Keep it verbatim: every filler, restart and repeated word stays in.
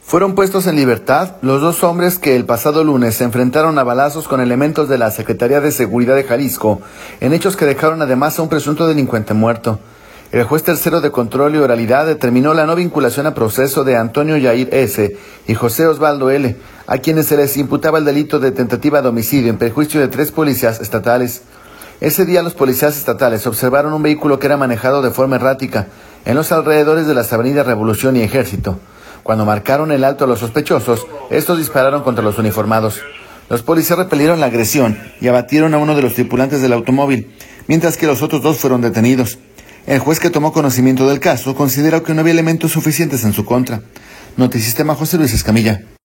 Fueron puestos en libertad los dos hombres que el pasado lunes se enfrentaron a balazos con elementos de la Secretaría de Seguridad de Jalisco, en hechos que dejaron además a un presunto delincuente muerto. El juez tercero de control y oralidad determinó la no vinculación a proceso de Antonio Yair S. y José Osvaldo L., a quienes se les imputaba el delito de tentativa de homicidio en perjuicio de tres policías estatales. Ese día los policías estatales observaron un vehículo que era manejado de forma errática en los alrededores de las avenidas Revolución y Ejército. Cuando marcaron el alto a los sospechosos, estos dispararon contra los uniformados. Los policías repelieron la agresión y abatieron a uno de los tripulantes del automóvil, mientras que los otros dos fueron detenidos. El juez, que tomó conocimiento del caso, consideró que no había elementos suficientes en su contra. Notisistema, José Luis Escamilla.